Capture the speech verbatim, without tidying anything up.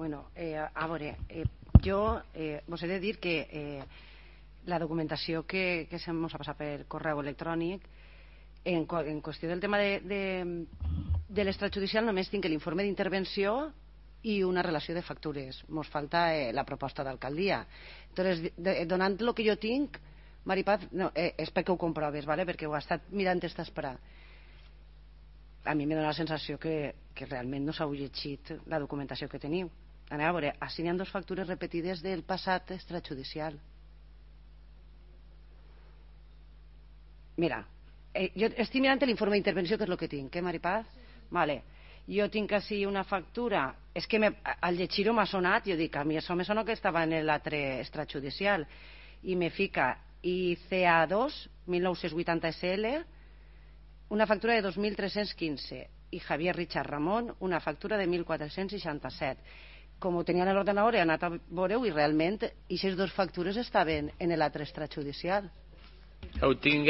Bueno, eh, a veure, eh, jo eh, vos he de dir que eh, la documentació que, que se'm ha passat per correu electrònic en, en qüestió del tema de, de, de l'extrajudicial només tinc l'informe d'intervenció i una relació de factures. Mos falta eh, la proposta d'alcaldia. Entonces, de, donant el que jo tinc, Maripaz, no, eh, és perquè ho comproves, ¿vale? Perquè ho ha estat mirant esta esperar. A mi em dóna la sensació que, que realment no s'heu llegit la documentació que teniu. Anem a veure, així n'hi ha dues factures repetides del passat extrajudicial. Mira, eh, jo estic mirant l'informe d'intervenció, que és el que tinc, eh, Maripaz? Vale. Jo tinc així una factura, és que me, al llegir-ho m'ha sonat, jo dic, a mi això me sona que estava en l'altre extrajudicial, i me fica I C A dos, mil nou-cents vuitanta S L, una factura de dos mil tres-cents quinze, i Javier Richard Ramon, una factura de mil quatre-cents seixanta-set. Com ho tenia en l'ordenador, he anat a veure-ho i realment aquestes dues factures estaven en l'altre extrajudicial. Ho tinc